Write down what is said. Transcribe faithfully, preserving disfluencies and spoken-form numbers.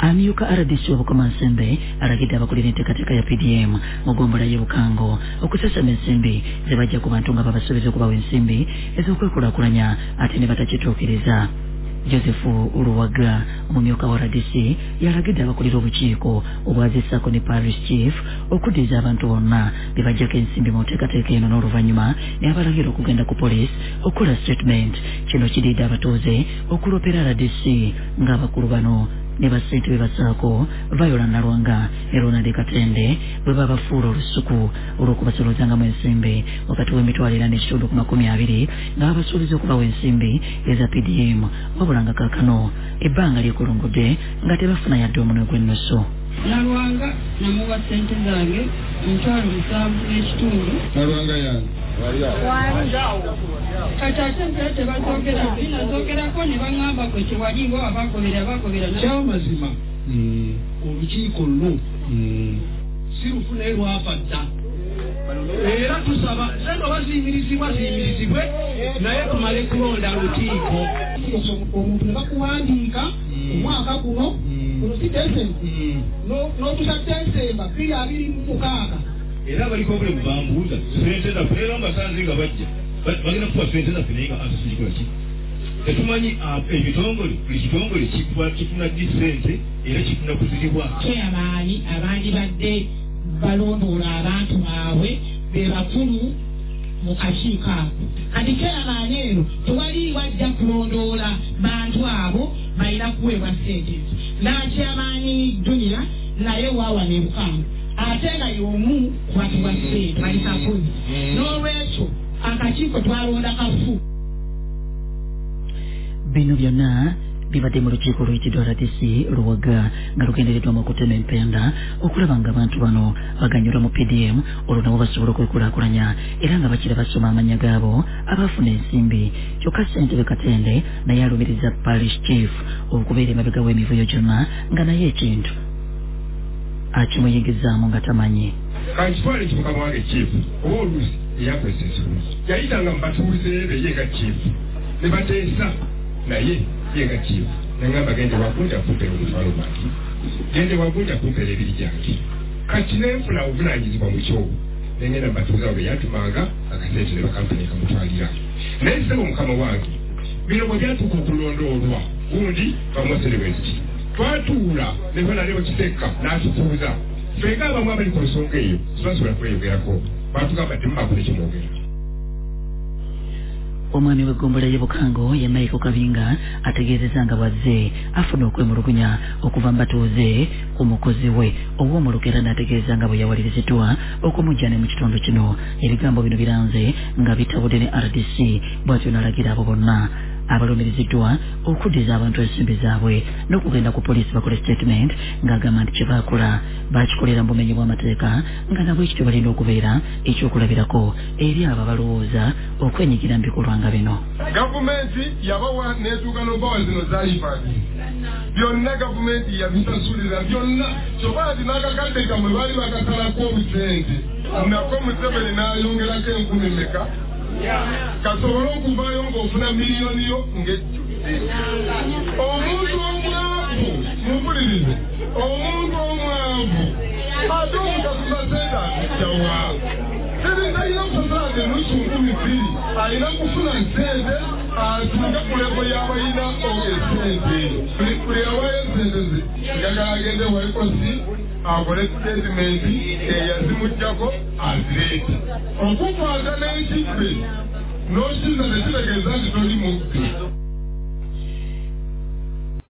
amyuka R D C obukoma nsembe alagidde abakulira enteekateeka ya P D M mu ggombolola y'e Bukango okusasama ensimbi ze bajja ku bantu nga babasuubiza okubawa ensimbi ez'okwekulaakulanya ate ne batakituukiriza. Joseph Uruwaga omumyuka wa R D C yalagidde abakulira obukiiko obwazisaako ne parish chief okuddiza abantu bonna be bajjako ensimbi mu nteekateeka eno n'oluvannyuma ne abalagira okugenda ku poliisi okukola statement. Kino kiddiidde abatuuze okulopera R D C ng'abakulu bano ne basente be basaako Viola Nalwanga ne Ronald Katende bwe babafuula olusuku olw'okubasolozangamu ensimbi wakati w'emitwalo ena n'ekitundu ku makumi abiri nga babasuubiza okubawa ensimbi eza P D M wabula nga kaakano ebbanga lyekulungudde nga tebafuna yadde omunwe gw'ennusu. Nalwanga namuwa ssente zange emitwalo musanvu n'ekitundu. Nalwanga yange kati ate nze tebazogera binazogerako ne baŋŋamba kwe kiwali ngo abagobera abagobera kyamazima olukiiko luno si lufu naye lwafa dda era tusaba sendo baziyimirizibwa ziyimirizibwe naye tumale kulonda lukiiko omuntu ne bakuwandiika omwaka guno kuno si desenti n'otusa desemba bbiri abiri mu mukaaga era baliko bule mubambuuza sente zaffe era nga sanze nga bajja bagenda kuba sente zaffe naye nga asasi kikola ki tetumanyi ebitongole buli kitongole kifuna ddi sente era kifuna kuziribwa kyamaanyi abandi badde balondoola abantu baabwe be bakulu mu kakiiko ako kati kyamaanyi eno tewali wajja kulondoola bantu abo balina kuweebwa sente nakyamaanyi juniya naye waawa ne Bukango ate nga y'omu kubatibwa ssente balikakozi n'olwekyo akakiiko twalonda kafu. Bino byonna bibadde mu lukiiko oluyitiddwa R D C Luwaga nga lugendereddwamu okutema empenda okulaba nga abantu bano baganyulwa mu P D M olwo nabo basobola okwekulaakulanya era nga bakira basoma amannya gaabo abafuna ensimbi. Kyokka Ssentebe Katende naye alumiriza parish chief okubeera emabega w'emivuyo gyonna nga naye ekintu akimuyigizaamu nga tamanyi. Kankitwale kimuka mwange chief oba oluusi eyakwesa ensulusi yayitanga mu batuuze be ye nga chief ne bateesa naye ye nga chief nangamba gende wagunja kumpera omutwalo gwange gende wagunja kumpera ebiri gyange kati nenfuna obuvunanyizibwa mu kyobo nengenda mu batuuze abo be yatumanga akasente ne bakampani kamutwalira naye sebo mukama wange bino bwe byatuuka okulondoolwa gundi bamuwaserebweziki twatuula ne bana leo kiteka n'atutuuza fenga abamu abali ku nsonga eyo sibasobola kweyogerako batugamba temubakole kimwogera. Omwami w'eggombolola y'e Bukango ye Michael Kabinga ategeezezza nga bwazze afuna okwemulugunya okuva mu batuuze ku mukozi we ow'omuluka era n'ategeeza nga bwe yawaliriziddwa okumujja ne mu kitundu kino. Ebigambo bino biranze nga bitabudde ne R D C bw'atyo n'alagira abo bonna abalumiriziddwa okuddiza abantu ensimbi zaabwe n'okugenda ku poliisi bakole statement ng'agamba nti kye baakola baakikolera mu bumenyi bw'amateeka nga nabwe ekityo balina okubeera ekyokulabirako eri abo abalowooza okwenyigira mu bikolwa nga bino. Gavumenti yabawa n'etuuka n'obawa zino zaayifaazi byonna gavumenti yabisasulira byonna kyokka nti n'akakadde kamwe baali bakasalako obusente nako Museveni n'ayongerako enkumi meka kasobole okuvaayo ng'ofuna miliyoni yo ng'ejjudde. Omuntu omwavu mumpulirize omuntu omwavu ate omutasula sente azijjawa tebitalina kusasula nti enusu nkumi bbiri alina kufuna sente atuuke ku levo y'abalina esente buli awayo sente ze njagala agende waikosi akole statementi eyazimujjako azireeta okukwata n'ekibbe n'okiza nekitegeeza nti toli mubbi